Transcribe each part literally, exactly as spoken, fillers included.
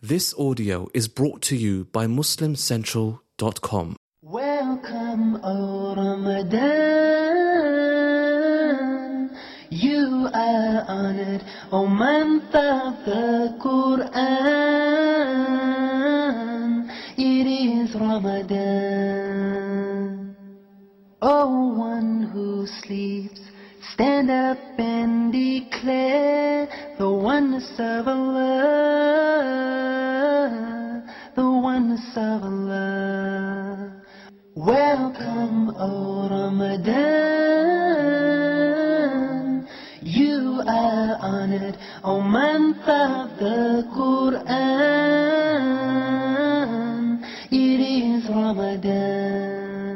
This audio is brought to you by muslim central dot com. Welcome, O Ramadan. You are honored, O month of the Quran. It is Ramadan. O one who sleeps, stand up and declare the oneness of Allah, the oneness of Allah. Welcome, O Ramadan. You are honored, O month of the Quran. It is Ramadan.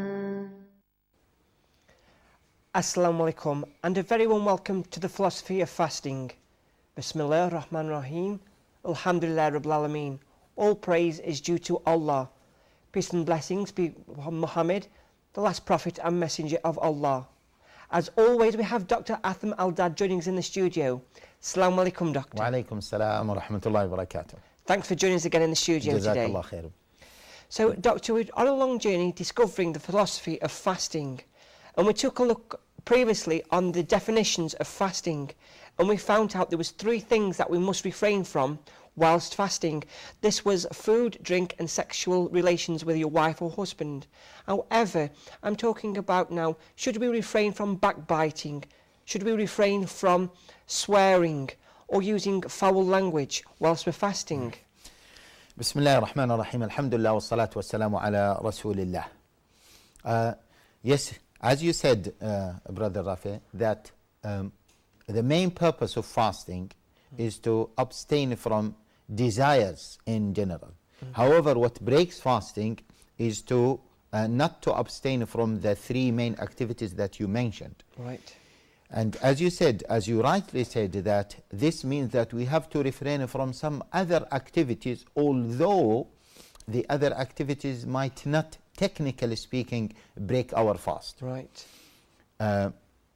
Assalamu alaikum, and a very warm welcome to the philosophy of fasting. Bismillah ar-Rahman ar-Rahim. Alhamdulillah Rabbil Alameen. All praise is due to Allah. Peace and blessings be upon Muhammad, the last prophet and messenger of Allah. As always, we have Doctor Atham Al-Dad joining us in the studio. Assalamu alaikum, Doctor. Wa alaikum salam wa rahmatullahi wa barakatuh. Thanks for joining us again in the studio today. Jazakallah khair. So, Doctor, we're on a long journey discovering the philosophy of fasting. And we took a look previously on the definitions of fasting, and we found out there was three things that we must refrain from whilst fasting. This was food, drink and sexual relations with your wife or husband. However, I'm talking about now, should we refrain from backbiting? Should we refrain from swearing or using foul language whilst we're fasting? Bismillah ar-Rahman ar-Rahim. Alhamdulillah wa salatu wa salamu ala Rasulillah. Uh, yes, as you said, uh, Brother Rafi, that um, the main purpose of fasting mm. is to abstain from desires in general. Mm. However, what breaks fasting is to uh, not to abstain from the three main activities that you mentioned. Right. And as you said, as you rightly said, that this means that we have to refrain from some other activities, although the other activities might not, technically speaking, break our fast. Right. Uh,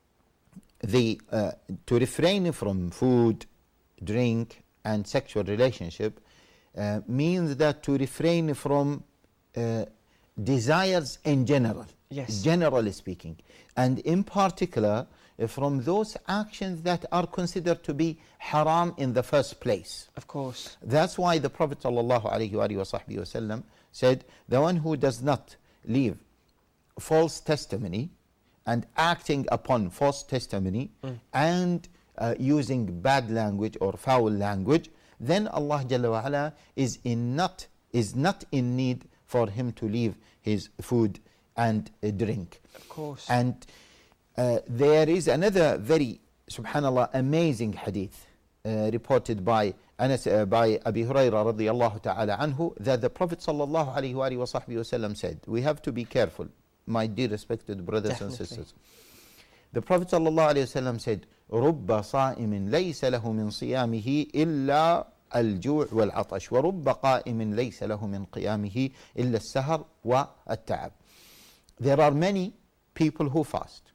the uh, to refrain from food, drink, and sexual relationship uh, means that to refrain from uh, desires in general. Yes. Generally speaking, and in particular uh, from those actions that are considered to be haram in the first place. Of course. That's why the Prophet ﷺ said, the one who does not leave false testimony and acting upon false testimony mm. and uh, using bad language or foul language, then Allah Jalla wa Ala is in not is not in need for him to leave his food and uh, drink. Of course. And uh, there is another very, subhanallah, amazing hadith uh, reported by Anas, uh, by Abi Hurairah radiyallahu ta'ala anhu, that the Prophet sallallahu alayhi wa sahbihi wa sallam said, we have to be careful, my dear respected brothers Definitely. and sisters. The Prophet sallallahu alayhi wa sallam said, رُبَّ صَائِمٍ لَيْسَ لَهُ مِنْ صِيَامِهِ إِلَّا الجوع والعطش ورب قائم ليس له من قيامه إلا السهر والتعب. There are many people who fast,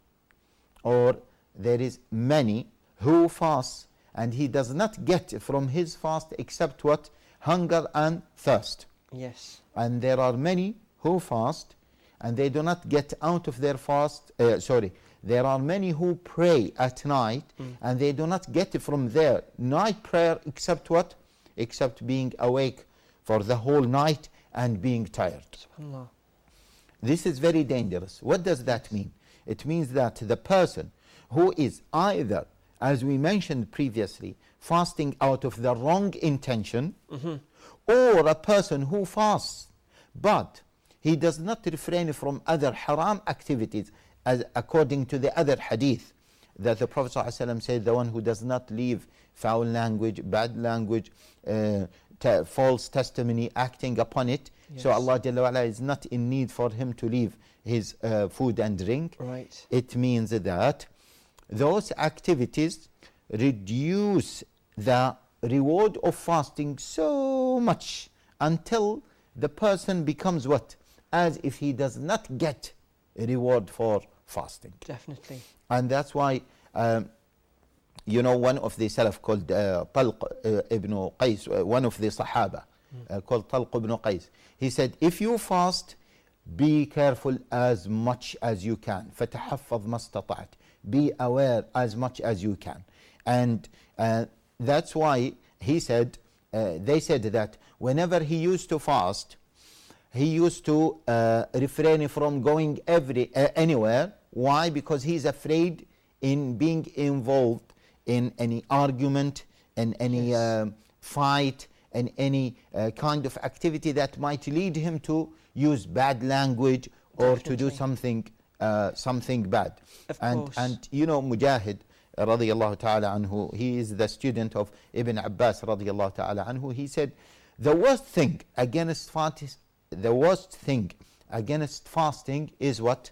or there is many who fast and he does not get from his fast except what? Hunger and thirst. Yes. And there are many who fast and they do not get out of their fast, uh, sorry, there are many who pray at night mm. and they do not get from their night prayer except what? Except being awake for the whole night and being tired. SubhanAllah. This is very dangerous. What does that mean? It means that the person who is either, as we mentioned previously, fasting out of the wrong intention, mm-hmm. or a person who fasts but he does not refrain from other haram activities, as according to the other hadith that the Prophet ﷺ said, the one who does not leave foul language, bad language, uh, te false testimony, acting upon it. Yes. So Allah Jalla wa Ala is not in need for him to leave his uh, food and drink. Right. It means that those activities reduce the reward of fasting so much until the person becomes what? As if he does not get a reward for fasting. Definitely. And that's why um, you know, one of the Salaf called uh, Talq uh, ibn Qais, uh, one of the Sahaba, uh, called Talq ibn Qais. He said, if you fast, be careful as much as you can. فَتَحَفَّظْ مَا اسْتَطَعْتَ. Be aware as much as you can. And uh, that's why he said, uh, they said that whenever he used to fast, he used to uh, refrain from going every uh, anywhere. Why? Because he's afraid in being involved in any argument, in any Yes. uh, fight, and any uh, kind of activity that might lead him to use bad language or to do Definitely. something uh, something bad. Of and course. and you know, Mujahid radiyallahu ta'ala anhu, he is the student of Ibn Abbas radiyallahu ta'ala anhu. He said, the worst thing against fast, the worst thing against fasting is what?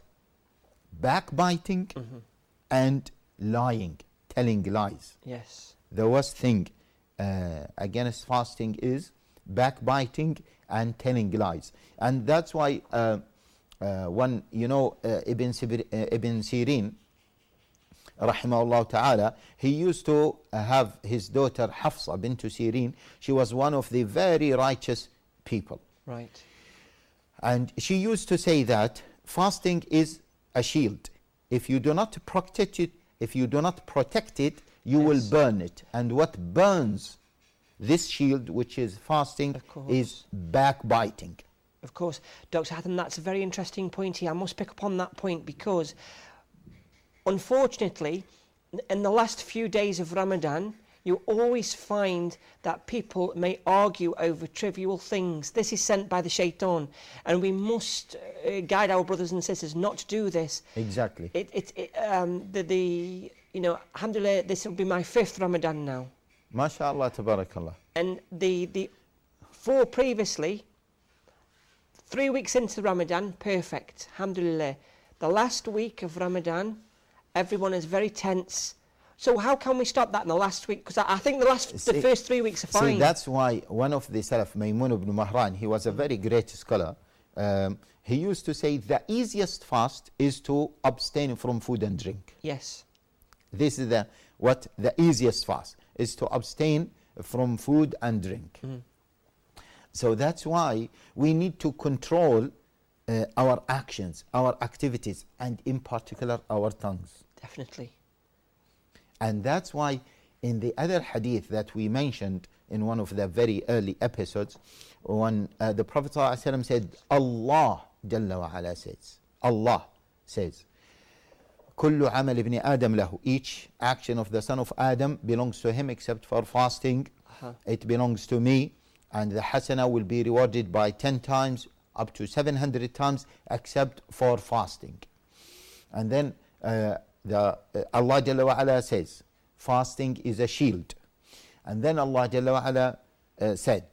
Backbiting Mm-hmm. and lying, telling lies. Yes. The worst thing uh, against fasting is backbiting and telling lies. And that's why uh, uh, when, you know, uh, Ibn, Sibir, uh, Ibn Sirin, rahimahullah ta'ala, he used to uh, have his daughter Hafsa bint Sirin. She was one of the very righteous people. Right. And she used to say that fasting is a shield. If you do not protect it, if you do not protect it, you Yes. will burn it. And what burns this shield, which is fasting, Of course. is backbiting. Of course, Doctor Hatham, that's a very interesting point here. I must pick up on that point because, unfortunately, in the last few days of Ramadan, you always find that people may argue over trivial things. This is sent by the shaitan, and we must uh, guide our brothers and sisters not to do this. Exactly. It, it, it, um, the, the, you know, alhamdulillah, this will be my fifth Ramadan now. MashaAllah, tabarakallah. And the, the four previously, three weeks into Ramadan, perfect, alhamdulillah. The last week of Ramadan, everyone is very tense. So how can we stop that in the last week? Because I, I think the last, See- the first three weeks are fine. See, that's why one of the Salaf, Maymun ibn Mahran, he was a very great scholar. Um, he used to say the easiest fast is to abstain from food and drink. Yes, This is the what the easiest fast is, to abstain from food and drink. So that's why we need to control uh, our actions, our activities, and in particular our tongues. definitely. And that's why in the other hadith that we mentioned in one of the very early episodes, when uh, the Prophet ﷺ said, Allah Jalla wa Ala says, Allah says, كل عمل ابن آدم له, each action of the son of Adam belongs to him except for fasting. Uh-huh. It belongs to me, and the hasana will be rewarded by ten times up to seven hundred times except for fasting. And then uh, the uh, Allah Jalla wa Ala says fasting is a shield. And then Allah Jalla wa Ala uh, said,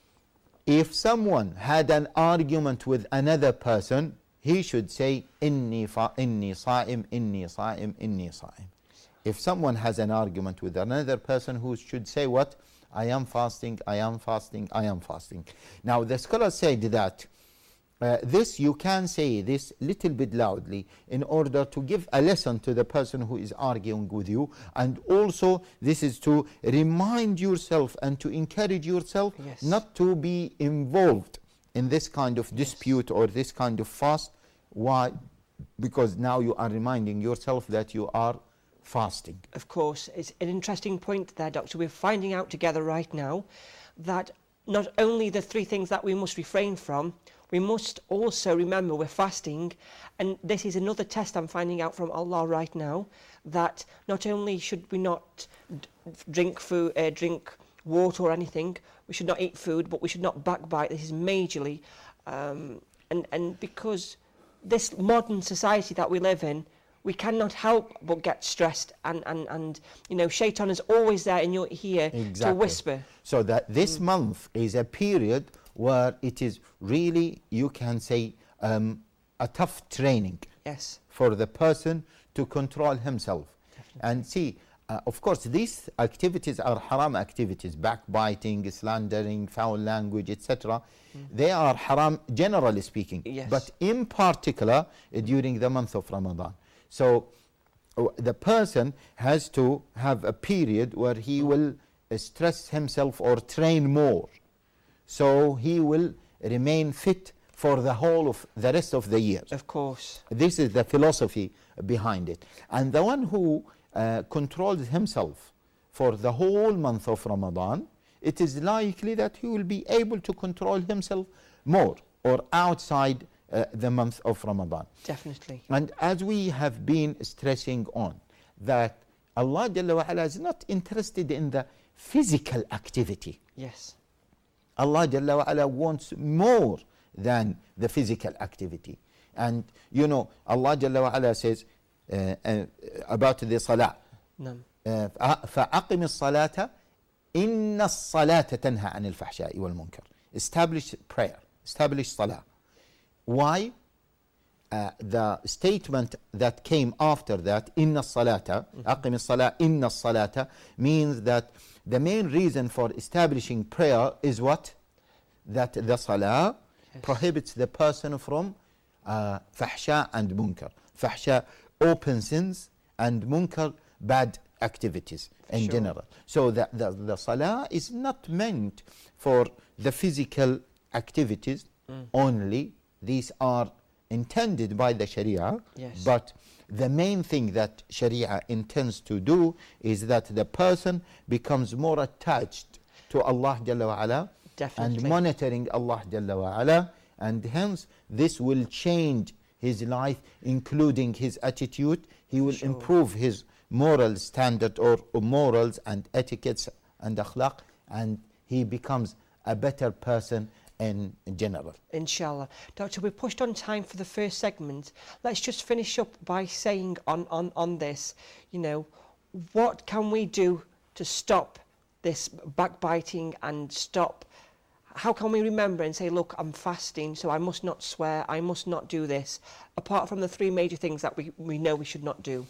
if someone had an argument with another person, he should say, Inni fa inni sa'im, inni sa'im, inni sa'im. If someone has an argument with another person, who should say what? I am fasting, I am fasting, I am fasting. Now the scholar said that uh, this, you can say this little bit loudly in order to give a lesson to the person who is arguing with you, and also this is to remind yourself and to encourage yourself Yes. not to be involved in this kind of dispute or this kind of fast. Why? Because now you are reminding yourself that you are fasting. Of course, it's an interesting point there, Doctor. We're finding out together right now that not only the three things that we must refrain from, we must also remember we're fasting. And this is another test I'm finding out from Allah right now, that not only should we not d- drink food, uh, drink water or anything, we should not eat food, but we should not backbite. This is majorly, um, and, and because this modern society that we live in, we cannot help but get stressed, and, and, and you know, shaitan is always there in your ear to Exactly. whisper. So that this month is a period where it is really, you can say, um, a tough training Yes, for the person to control himself. And see, uh, of course, these activities are haram activities, backbiting, slandering, foul language, et cetera. They are haram, generally speaking, Yes. but in particular uh, during the month of Ramadan. So uh, the person has to have a period where he will uh, stress himself or train more, so he will remain fit for the whole of the rest of the year. Of course. This is the philosophy behind it. And the one who uh, controls himself for the whole month of Ramadan, it is likely that he will be able to control himself more or outside uh, the month of Ramadan. Definitely. And as we have been stressing on, that Allah Jalla wa Ala is not interested in the physical activity. Yes. Allah Jalla wa Ala wants more than the physical activity. And you know, Allah Jalla wa Ala says uh, uh, about the salah, No. uh, فَأَقِمِ الصَّلَاةَ إِنَّ الصَّلَاةَ تَنْهَى عَنِ الْفَحْشَاءِ وَالْمُنكَرِ. Establish prayer, establish salah. Why? Uh, the statement that came after that, إِنَّ الصَّلَاةَ أَقِمِ الصَّلَاةَ إِنَّ الصَّلَاةَ, means that the main reason for establishing prayer is what? That the salah Yes. prohibits the person from uh, fahsha and munkar. Fahsha, open sins, and munkar, bad activities in Sure. general. So the, the, the salah is not meant for the physical activities Mm. only. These are intended by the Sharia, Yes. but the main thing that Sharia intends to do is that the person becomes more attached to Allah Jalla wa Ala, Definitely. and monitoring Allah Jalla wa Ala, and hence this will change his life, including his attitude. He will Sure. improve his moral standard or morals and etiquettes and akhlaq, and he becomes a better person in general. Inshallah. Doctor, we're pushed on time for the first segment. Let's just finish up by saying on, on, on this, you know, what can we do to stop this backbiting and stop? How can we remember and say, look, I'm fasting, so I must not swear, I must not do this, apart from the three major things that we, we know we should not do?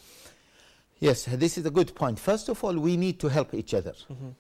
Yes, this is a good point. First of all, we need to help each other Mm-hmm.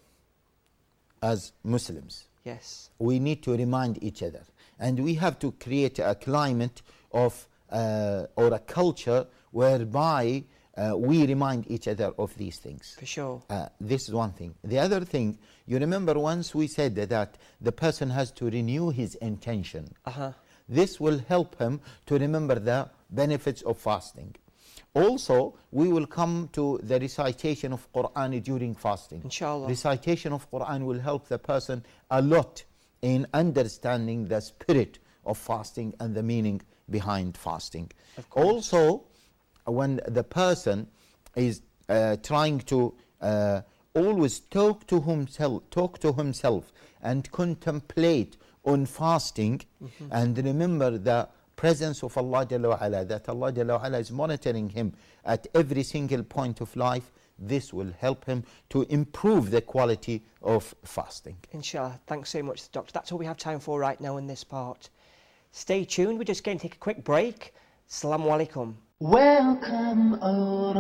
as Muslims. Yes. We need to remind each other, and we have to create a climate of uh, or a culture whereby uh, we remind each other of these things. For sure. Uh, this is one thing. The other thing, you remember once we said that the person has to renew his intention. Uh-huh. This will help him to remember the benefits of fasting. Also, we will come to the recitation of Quran during fasting. Inshallah. Recitation of Quran will help the person a lot in understanding the spirit of fasting and the meaning behind fasting. Of course. Also, when the person is uh, trying to uh, always talk to himself, talk to himself and contemplate on fasting, Mm-hmm. and remember the presence of Allah Jalla wa Ala, that Allah Jalla wa Ala is monitoring him at every single point of life, this will help him to improve the quality of fasting. Inshallah. Thanks so much, Doctor. That's all we have time for right now in this part. Stay tuned. We're just going to take a quick break. Assalamu alaikum. Welcome, O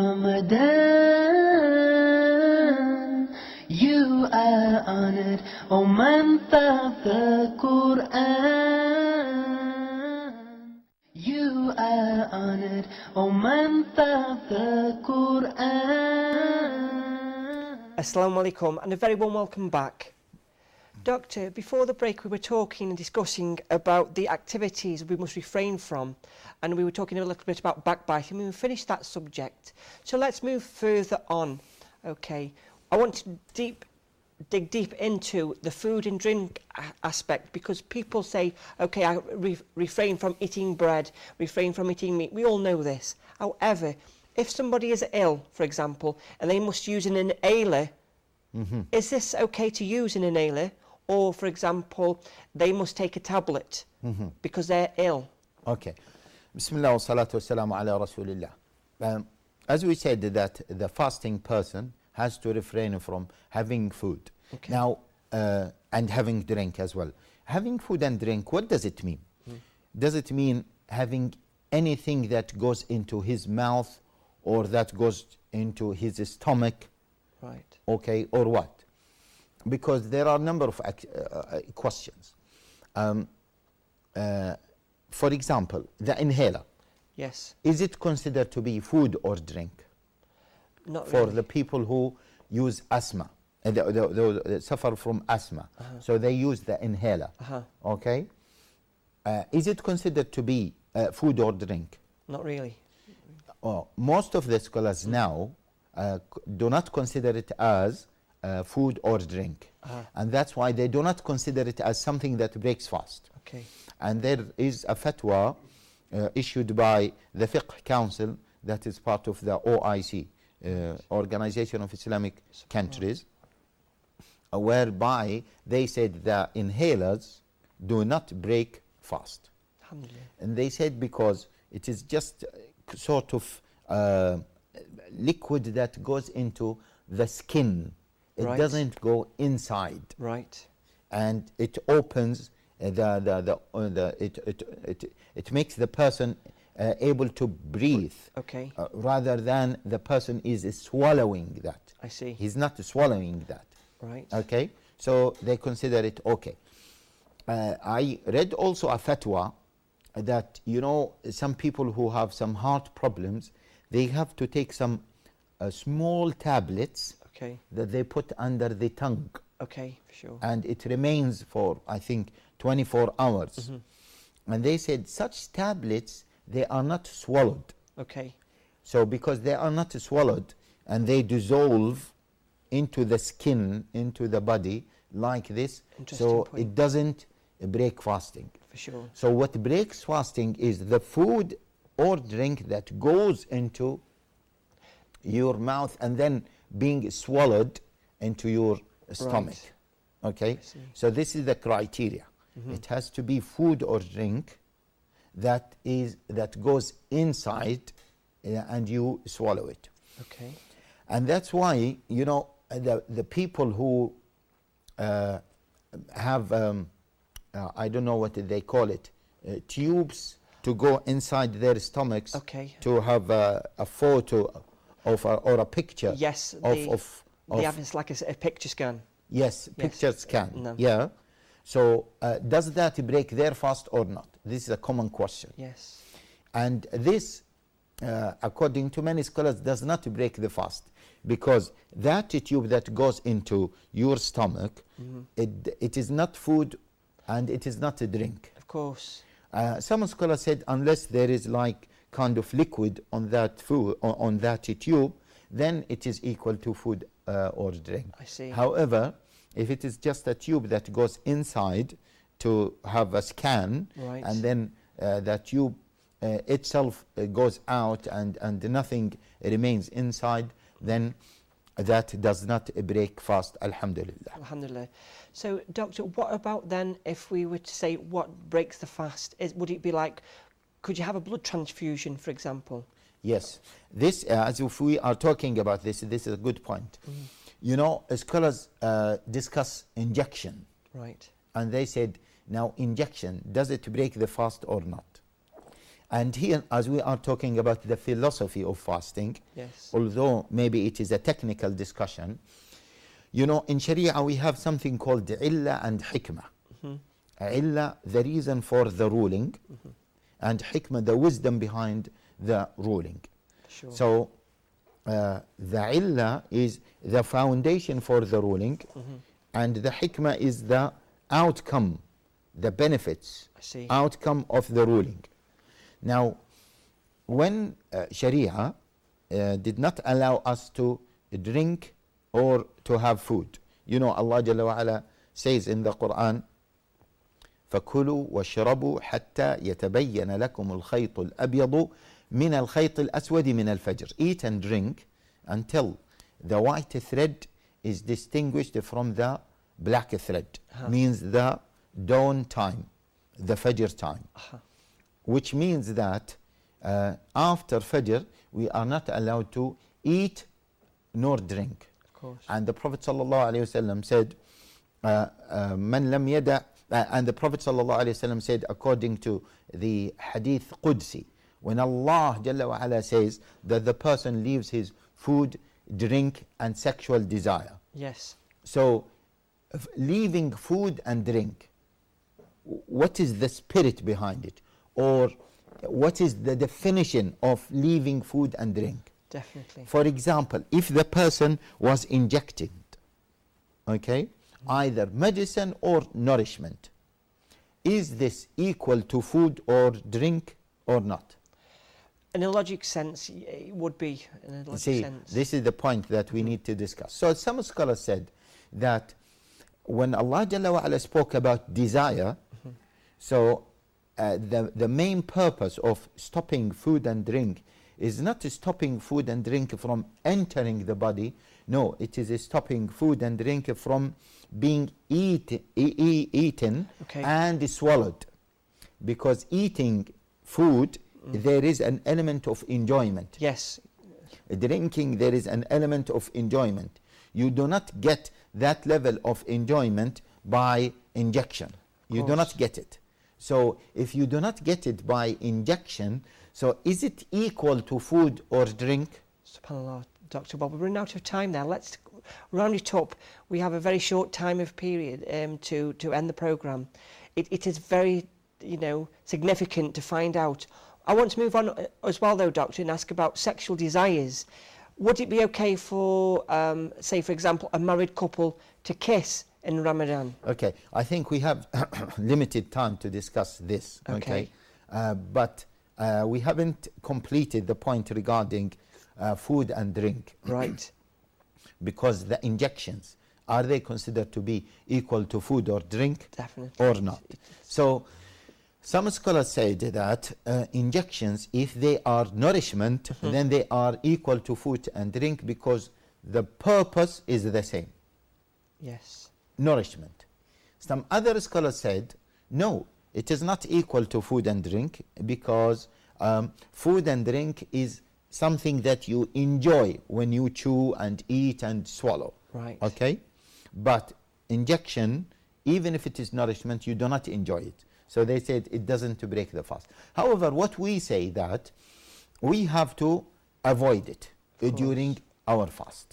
Ramadan. You are honored, O month of the Quran. You are honored, O month of the Quran. Assalamu alaikum and a very warm welcome back. Doctor, before the break we were talking and discussing about the activities we must refrain from, and we were talking a little bit about backbiting. We finished that subject. So let's move further on. Okay, I want to deep dig deep into the food and drink a- aspect, because people say, okay, I re- refrain from eating bread, refrain from eating meat. We all know this. However, if somebody is ill, for example, and they must use an inhaler, Mm-hmm. is this okay to use an inhaler? Or, for example, they must take a tablet Mm-hmm. because they're ill. Okay. Bismillah wa salatu wa salamu ala Rasulillah. Um, as we said, that the fasting person has to refrain from having food. Okay. Now, uh, and having drink as well. Having food and drink, what does it mean? Does it mean having anything that goes into his mouth or that goes into his stomach? Right. Okay, or what? Because there are a number of ac- uh, uh, questions. Um, uh, for example, the inhaler, Yes. is it considered to be food or drink Not for really. the people who use asthma? uh, the, the, the, the suffer from asthma, Uh-huh. so they use the inhaler. Uh-huh. Okay, uh, is it considered to be uh, food or drink? Not really. Oh, most of the scholars now uh, c- do not consider it as uh, food or drink, Uh-huh. and that's why they do not consider it as something that breaks fast. Okay. And there is a fatwa uh, issued by the Fiqh Council, that is part of the O I C, uh, Organization of Islamic Countries, uh, whereby they said that inhalers do not break fast. Alhamdulillah. And they said because it is just uh, sort of uh, liquid that goes into the skin. It Right. doesn't go inside, Right. and it opens uh, the the the, uh, the it, it it it makes the person uh, able to breathe, Okay. uh, rather than the person is swallowing that. I see. He's not swallowing that. Right. Okay, so they consider it okay. Uh, I read also a fatwa that, you know, some people who have some heart problems, they have to take some uh, small tablets Okay. that they put under the tongue, Okay. For sure. and it remains for, I think, twenty-four hours. Mm-hmm. And they said such tablets, they are not swallowed. Okay. So because they are not swallowed and they dissolve into the skin, into the body like this, Interesting so point. it doesn't break fasting. For sure. So what breaks fasting is the food or drink that goes into your mouth and then being swallowed into your stomach. Okay? I see. So this is the criteria. Mhm. It has to be food or drink that is that goes inside uh, and you swallow it. Okay. And that's why, you know, the, the people who uh, have, um, uh, I don't know what they call it, uh, tubes to go inside their stomachs Okay. to have a, a photo of a, or a picture Yes. of, They, of, they of have it's like a, s- a picture scan. yes, Yes. picture scan. No. Yeah. So uh, does that break their fast or not? This is a common question. Yes. And this, uh, according to many scholars, does not break the fast, because that tube that goes into your stomach, Mhm. it, it is not food and it is not a drink. Of course. Uh, some scholars said unless there is like kind of liquid on that food, on, on that tube, then it is equal to food uh, or drink. I see. However, if it is just a tube that goes inside to have a scan, Right. and then uh, that tube uh, itself uh, goes out and, and nothing remains inside, then that does not break fast, alhamdulillah. Alhamdulillah. So, doctor, what about then if we were to say what breaks the fast? Is, would it be like, could you have a blood transfusion, for example? Yes, this, uh, as if we are talking about this, this is a good point. Mm. You know, scholars uh, discuss injection, Right. and they said, now injection, does it break the fast or not? And here, as we are talking about the philosophy of fasting, Yes. although maybe it is a technical discussion, you know, in Sharia we have something called illah and hikmah. Mhm. Illah, the reason for the ruling, Mhm. and hikmah, the wisdom behind the ruling. Sure. So uh, the illah is the foundation for the ruling, Mhm. and the hikmah is the outcome, the benefits, I see. outcome of the ruling. Now, when uh, Sharia uh, did not allow us to drink or to have food, you know, Allah Jalla wa Ala says in the Quran, فَكُلُوا وَاشْرَبُوا حَتَّى يَتَبَيَّنَ لَكُمُ الْخَيْطُ الْأَبْيَضُ مِنَ الْخَيْطِ الْأَسْوَدِ مِنَ الْفَجْرِ. Eat and drink until the white thread is distinguished from the black thread. Huh. Means the dawn time, the Fajr time. Uh-huh. Which means that uh, after Fajr, we are not allowed to eat nor drink. Of course. And the Prophet ﷺ said, uh, uh, "Man lam yada," uh, and the Prophet ﷺ said, according to the Hadith Qudsi, when Allah Jalla wa Ala says that the person leaves his food, drink, and sexual desire. Yes. So, f- leaving food and drink, w- what is the spirit behind it? Or what is the definition of leaving food and drink? Definitely. For example, if the person was injected okay, either medicine or nourishment. Is this equal to food or drink or not? In a logic sense, y- it would be. In a logic See, sense. this is the point that we need to discuss. So some scholars said that when Allah Jalla wa Ala spoke about desire, Mm-hmm. so uh, the, the main purpose of stopping food and drink is not stopping food and drink from entering the body. No, it is stopping food and drink from being eat, e- e- eaten Okay. and swallowed. Because eating food, Mm. there is an element of enjoyment. Yes, Drinking, there is an element of enjoyment. You do not get that level of enjoyment by injection. You do course. not get it. So if you do not get it by injection, so is it equal to food or drink? subhanAllah, Doctor Bob. We're running out of time there. Let's round it up. We have a very short time of period um, to, to end the programme. It, it is very, you know, significant to find out. I want to move on uh, as well, though, Doctor, and ask about sexual desires. Would it be okay for, um, say, for example, a married couple to kiss in Ramadan? Okay, I think we have limited time to discuss this. Okay, Okay. Uh, but uh, we haven't completed the point regarding uh, food and drink. Right. Because the injections, are they considered to be equal to food or drink? Definitely. Or not? So some scholars said that uh, injections, if they are nourishment, Mm-hmm. then they are equal to food and drink because the purpose is the same, Yes. nourishment. Some other scholars said, no, it is not equal to food and drink because um, food and drink is something that you enjoy when you chew and eat and swallow. Right. Okay? But injection, even if it is nourishment, you do not enjoy it. So they said it doesn't break the fast. However, what we say that we have to avoid it uh, during our fast.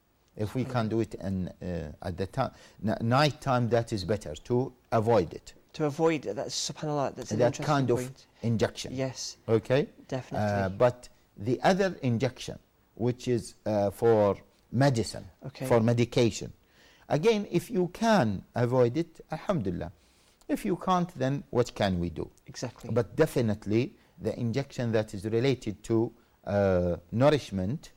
If we can do it in, uh, at the time, night time, that is better to avoid it. To avoid it, that's subhanAllah, that's an That interesting kind of point. injection. Yes, Okay? definitely. Uh, but the other injection, which is uh, for medicine, Okay. for medication, again, if you can avoid it, alhamdulillah. If you can't, then what can we do? Exactly. But definitely, the injection that is related to uh, nourishment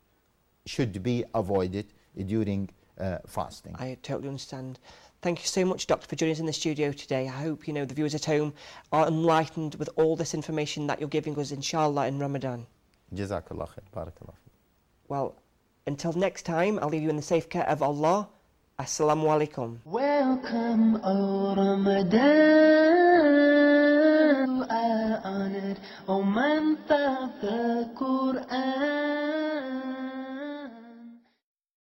should be avoided during uh, fasting. I totally understand. Thank you so much, Doctor, for joining us in the studio today. I hope, you know, the viewers at home are enlightened with all this information that you're giving us, inshallah, in Ramadan. Jazakallah khair. Barakallah. Well, until next time, I'll leave you in the safe care of Allah. Assalamu alaikum. Welcome, O Ramadan. You are honored, O month of the Quran.